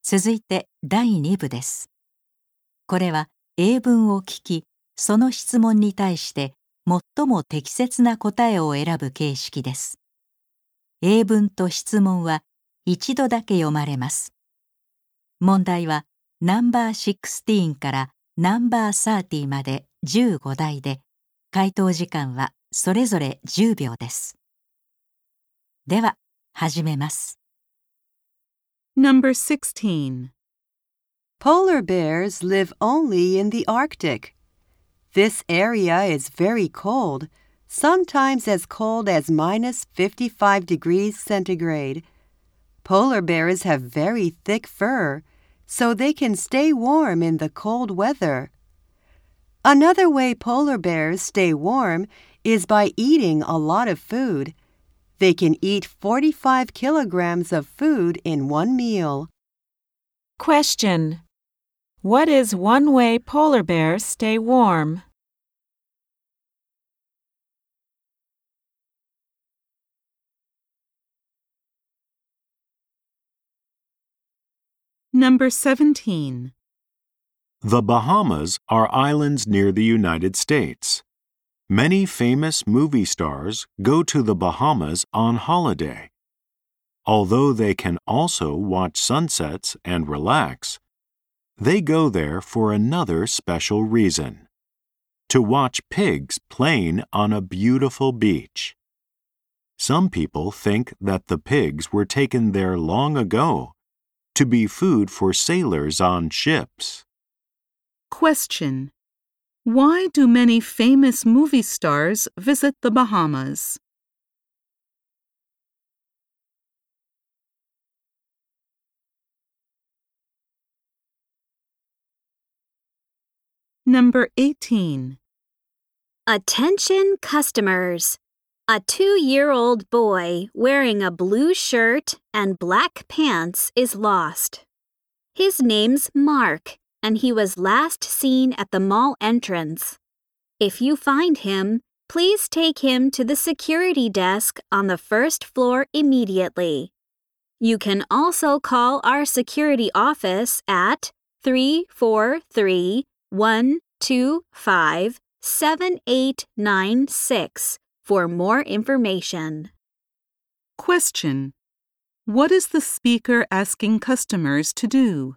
続いて第2部です。これは英文を聞き、その質問に対して最も適切な答えを選ぶ形式です。英文と質問は一度だけ読まれます。問題はナンバー16からナンバー30まで15題で、回答時間はそれぞれ10秒です。では、始めます。 Number 16. Polar bears live only in the Arctic. This area is very cold, sometimes as cold as minus 55 degrees centigrade. Polar bears have very thick fur, so they can stay warm in the cold weather. Another way polar bears stay warm is by eating a lot of food. They can eat 45 kilograms of food in one meal. Question. What is one way polar bears stay warm? Number 17. The Bahamas are islands near the United States. Many famous movie stars go to the Bahamas on holiday. Although they can also watch sunsets and relax, they go there for another special reason: to watch pigs playing on a beautiful beach. Some people think that the pigs were taken there long ago to be food for sailors on ships. Question. Why do many famous movie stars visit the Bahamas? Number 18. Attention customers! A 2-year-old boy wearing a blue shirt and black pants is lost. His name's Mark, and he was last seen at the mall entrance. If you find him, please take him to the security desk on the first floor immediately. You can also call our security office at 343-125-7896 for more information. Question. What is the speaker asking customers to do?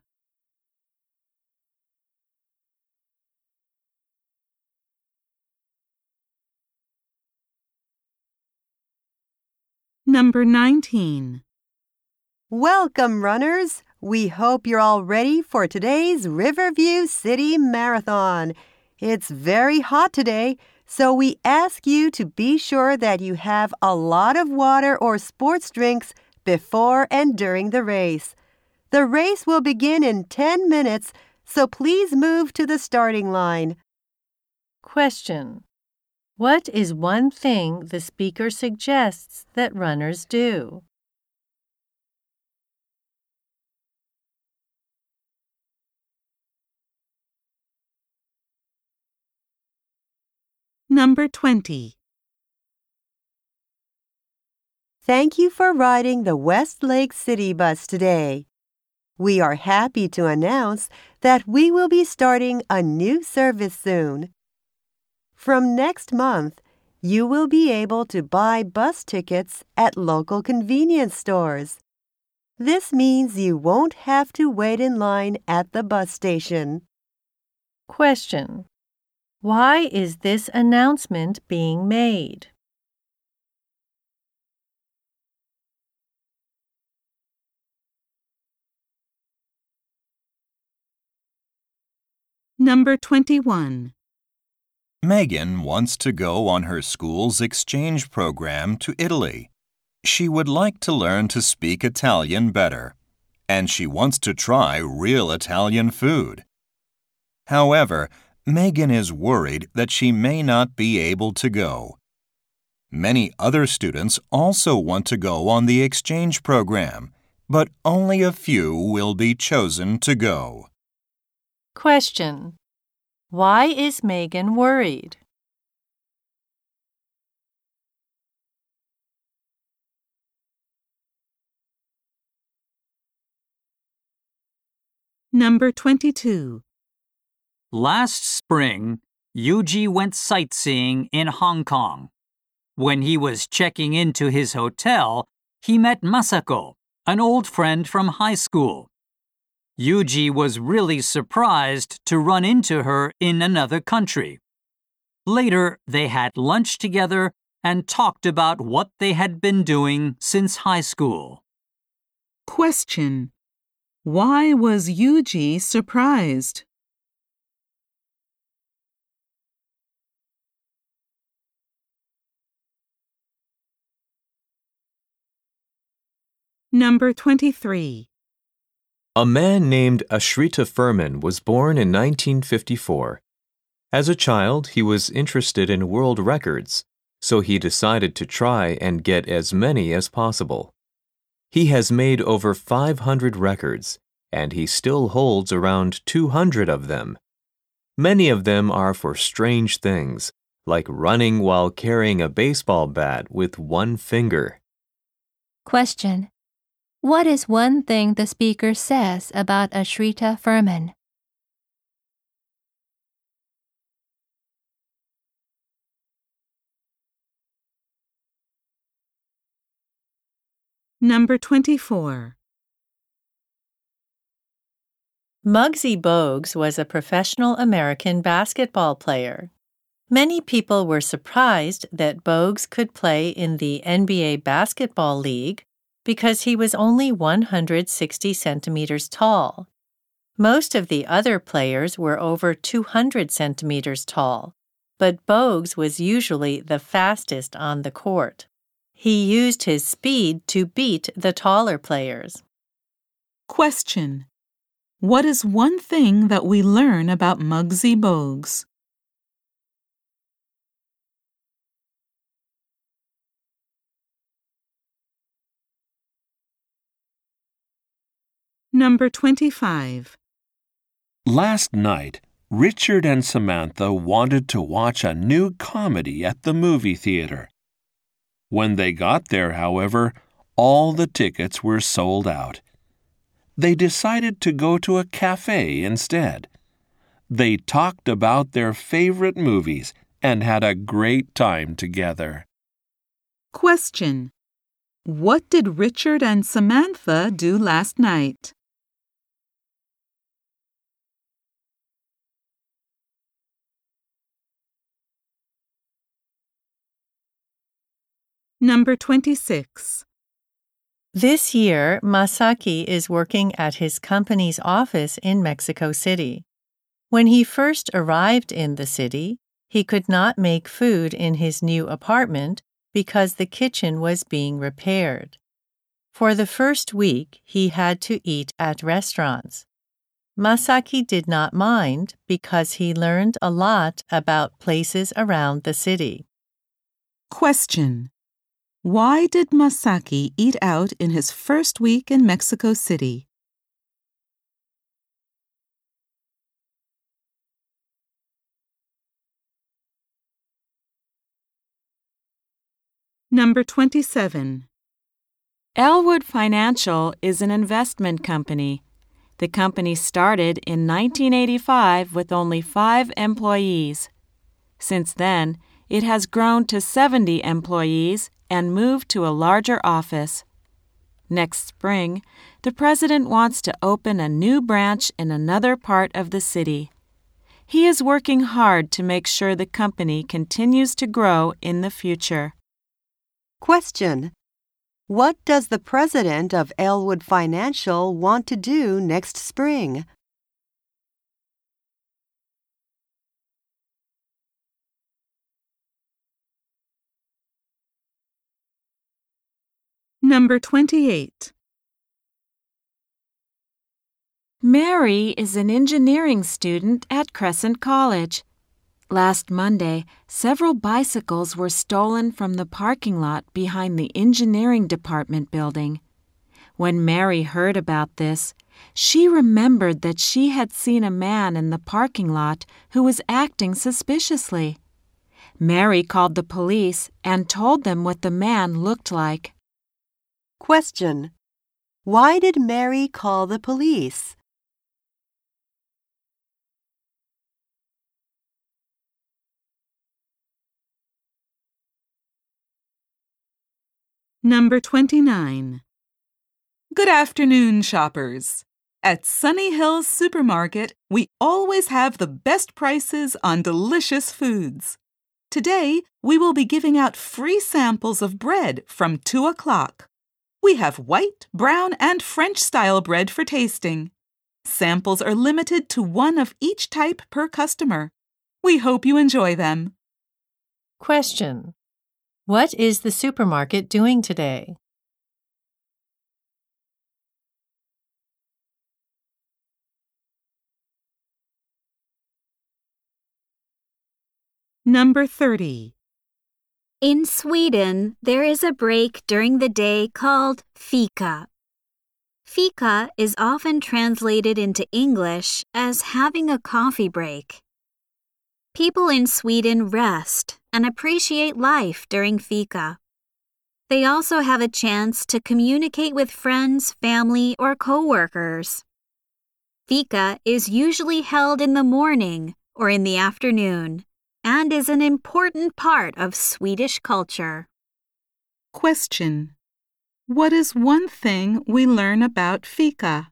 Number 19. Welcome, runners! We hope you're all ready for today's Riverview City Marathon. It's very hot today, so we ask you to be sure that you have a lot of water or sports drinks before and during the race. The race will begin in 10 minutes, so please move to the starting line. Question. What is one thing the speaker suggests that runners do? Number 20. Thank you for riding the Westlake City Bus today. We are happy to announce that we will be starting a new service soon. From next month, you will be able to buy bus tickets at local convenience stores. This means you won't have to wait in line at the bus station. Question. Why is this announcement being made? Number 21. Megan wants to go on her school's exchange program to Italy. She would like to learn to speak Italian better, and she wants to try real Italian food. However, Megan is worried that she may not be able to go. Many other students also want to go on the exchange program, but only a few will be chosen to go. Question. Why is Megan worried? Number 22. Last spring, Yuji went sightseeing in Hong Kong. When he was checking into his hotel, he met Masako, an old friend from high school. Yuji was really surprised to run into her in another country. Later, they had lunch together and talked about what they had been doing since high school. Question. Why was Yuji surprised? Number 23. A man named Ashrita Furman was born in 1954. As a child, he was interested in world records, so he decided to try and get as many as possible. He has made over 500 records, and he still holds around 200 of them. Many of them are for strange things, like running while carrying a baseball bat with one finger. Question. What is one thing the speaker says about Ashrita Furman? Number 24. Muggsy Bogues was a professional American basketball player. Many people were surprised that Bogues could play in the NBA Basketball League because he was only 160 centimeters tall. Most of the other players were over 200 centimeters tall, but Bogues was usually the fastest on the court. He used his speed to beat the taller players. Question. What is one thing that we learn about Muggsy Bogues? Number 25. Last night, Richard and Samantha wanted to watch a new comedy at the movie theater. When they got there, however, all the tickets were sold out. They decided to go to a cafe instead. They talked about their favorite movies and had a great time together. Question. What did Richard and Samantha do last night? Number 26. This year, Masaki is working at his company's office in Mexico City. When he first arrived in the city, he could not make food in his new apartment because the kitchen was being repaired. For the first week, he had to eat at restaurants. Masaki did not mind because he learned a lot about places around the city. Question. Why did Masaki eat out in his first week in Mexico City? Number 27. Elwood Financial is an investment company. The company started in 1985 with only 5 employees. Since then, it has grown to 70 employees and moved to a larger office. Next spring, the president wants to open a new branch in another part of the city. He is working hard to make sure the company continues to grow in the future. Question. What does the president of Elwood Financial want to do next spring? Number 28. Mary is an engineering student at Crescent College. Last Monday, several bicycles were stolen from the parking lot behind the engineering department building. When Mary heard about this, she remembered that she had seen a man in the parking lot who was acting suspiciously. Mary called the police and told them what the man looked like. Question. Why did Mary call the police? Number 29. Good afternoon, shoppers. At Sunny Hills Supermarket, we always have the best prices on delicious foods. Today, we will be giving out free samples of bread from 2 o'clock. We have white, brown, and French-style bread for tasting. Samples are limited to one of each type per customer. We hope you enjoy them. Question. What is the supermarket doing today? Number 30. In Sweden, there is a break during the day called fika. Fika is often translated into English as having a coffee break. People in Sweden rest and appreciate life during fika. They also have a chance to communicate with friends, family, or coworkers. Fika is usually held in the morning or in the afternoon and is an important part of Swedish culture. Question. What is one thing we learn about fika?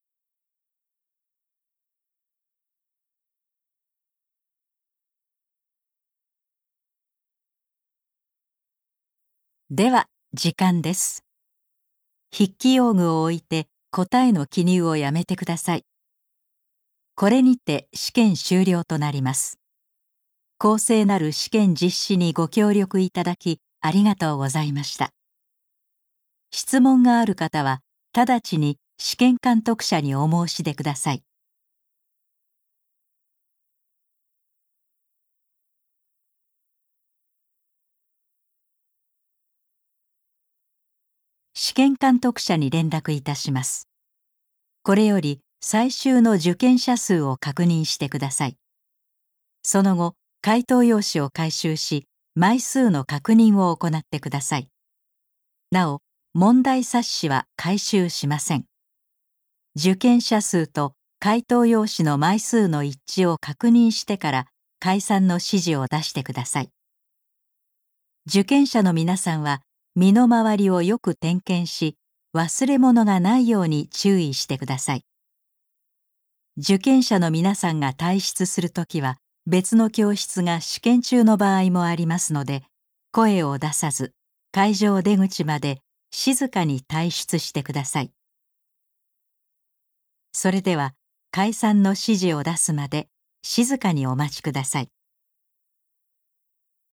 では、時間です。筆記用具を置いて答えの記入をやめてください。これにて試験終了となります。公正なる試験実施にご協力いただきありがとうございました。質問がある方は直ちに試験監督者にお申し出ください。試験監督者に連絡いたします。これより最終の受験者数を確認してください。その後、回答用紙を回収し、枚数の確認を行ってください。なお、問題冊子は回収しません。受験者数と回答用紙の枚数の一致を確認してから解散の指示を出してください。受験者の皆さんは身の回りをよく点検し、忘れ物がないように注意してください。受験者の皆さんが退出するときは、別の教室が試験中の場合もありますので、声を出さず、会場出口まで静かに退出してください。それでは、解散の指示を出すまで静かにお待ちください。